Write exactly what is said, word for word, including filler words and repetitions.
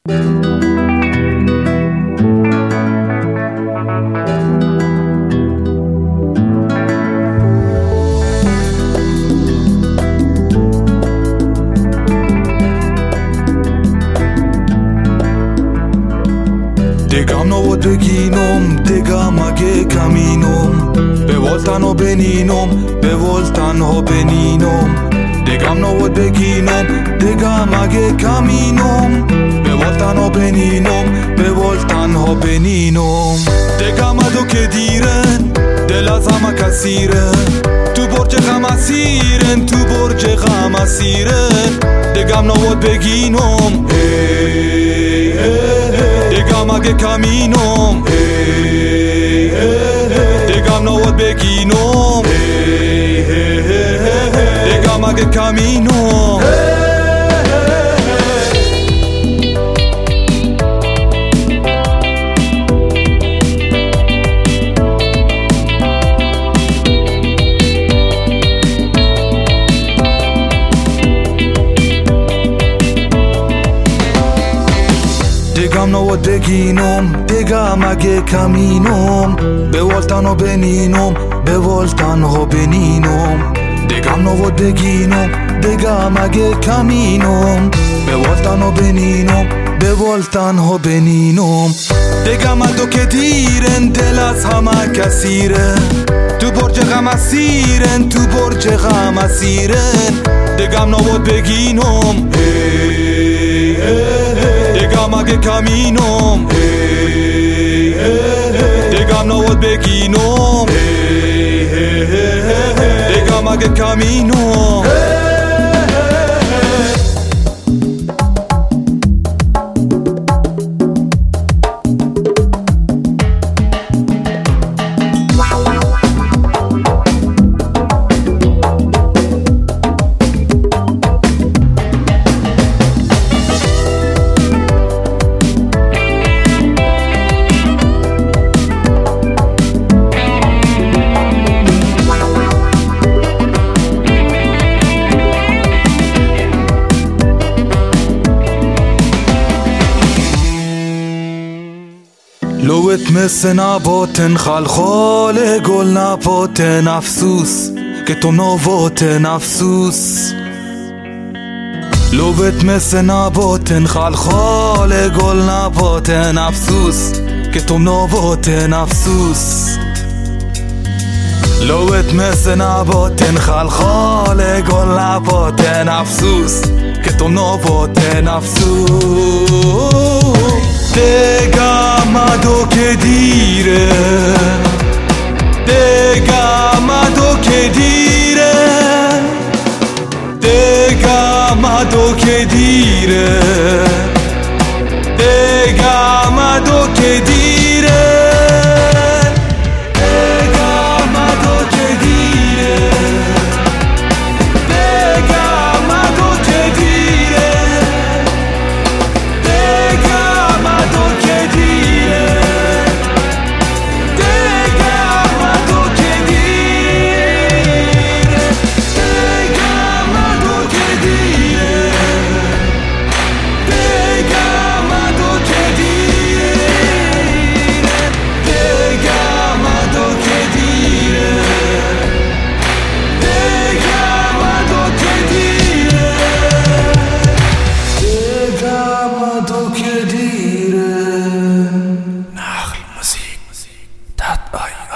Degam no deginom, degam age kaminom, bevoltan ho beninom, bevoltan ho beninom. Degam no deginom, degam age kaminom, bevoltan ho beninom, bevoltan ho beninom. Degam ado ke diren, delazama kasiren, tu borje gamasiren, tu borje gamasiren. Degam no beginom, hey hey. Degam age kaminom, hey, hey, hey. Degam no beginom, hey, hey, hey, hey. Degam age kaminom, hey, hey, hey. Degam no deginom, degam age kaminom, bevoltan ho beninom, bevoltan ho beninom. Degam no deginom, degam age kaminom, bevoltan ho beninom, bevoltan ho beninom. Degam ado ke diren, del az hama kasiren, tu borje gamasiren, tu borje gamasiren. Degam no beginom, hey, hey, hey. Degam age kaminom, hey, hey, hey. Degam no beginom, hey, hey, hey, hey. Degam age kaminom, hey, hey, hey. لوت مثل نباتن خلخال گل نباتن افسوس که تو نباتن افسوس. لوت مثل نباتن خلخال گل نباتن افسوس که تو نباتن افسوس. لوت مثل نباتن خلخال گل نباتن افسوس که تو نباتن افسوس. Degam ado ke dire, degam ado ke dire, degam ado ke dire, degam ado ke dire, degam ado ke dire, degam ado ke dire. Nachl Musik. Dat